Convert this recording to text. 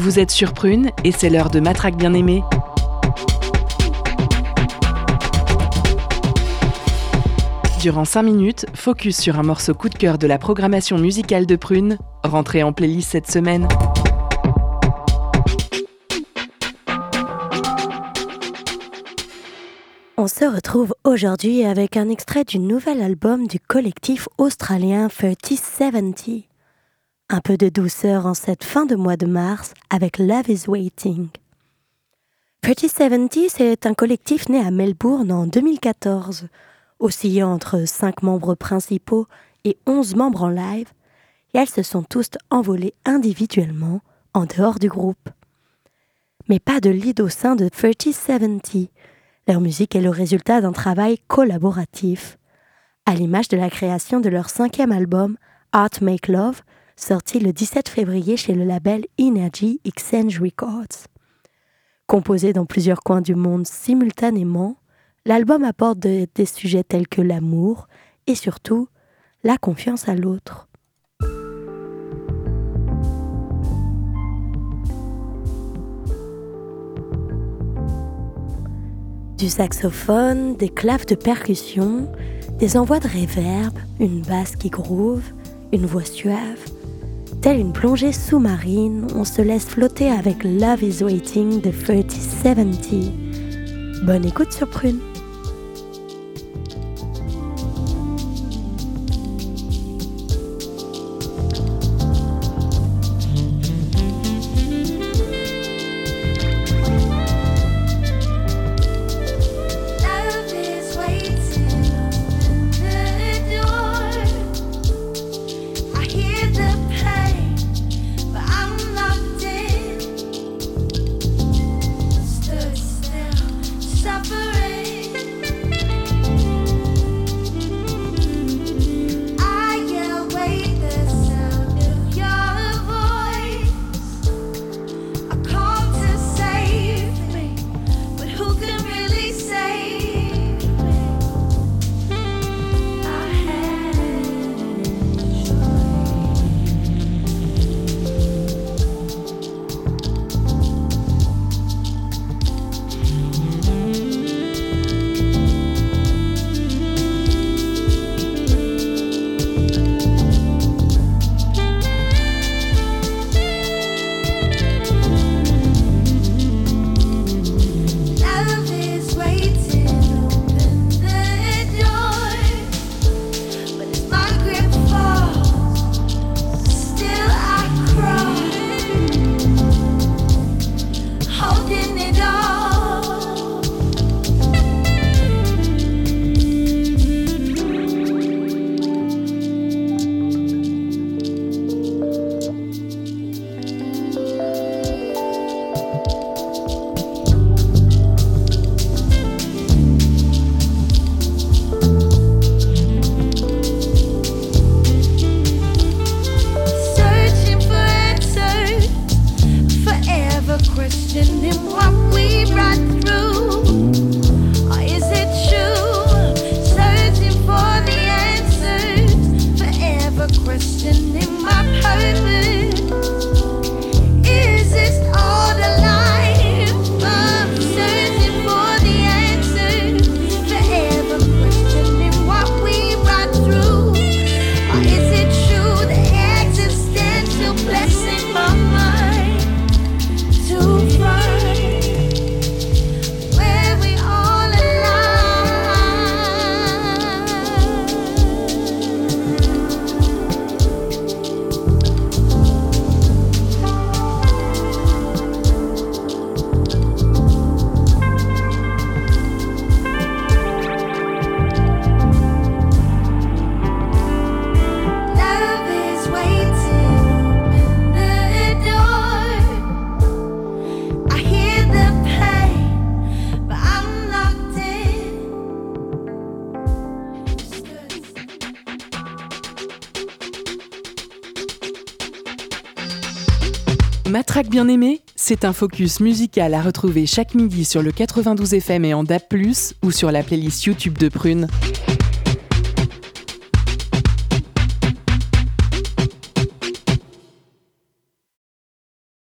Vous êtes sur Prune et c'est l'heure de Matraque bien-aimée. Durant 5 minutes, focus sur un morceau coup de cœur de la programmation musicale de Prune, rentré en playlist cette semaine. On se retrouve aujourd'hui avec un extrait du nouvel album du collectif australien 3070. Un peu de douceur en cette fin de mois de mars avec Love is Waiting. 3070, c'est un collectif né à Melbourne en 2014. Oscillant entre 5 membres principaux et 11 membres en live, et elles se sont tous envolées individuellement en dehors du groupe. Mais pas de lead au sein de 3070. Leur musique est le résultat d'un travail collaboratif, à l'image de la création de leur 5e album Art Make Love, sorti le 17 février chez le label Energy Exchange Records. Composé dans plusieurs coins du monde simultanément, l'album aborde des sujets tels que l'amour et surtout la confiance à l'autre. Du saxophone, des claves de percussion, des envois de reverb, une basse qui groove, une voix suave. Telle une plongée sous-marine, on se laisse flotter avec Love is Waiting de 3070. Bonne écoute sur Prune. Matraque bien-aimée, c'est un focus musical à retrouver chaque midi sur le 92 FM et en DAB+, ou sur la playlist YouTube de Prune.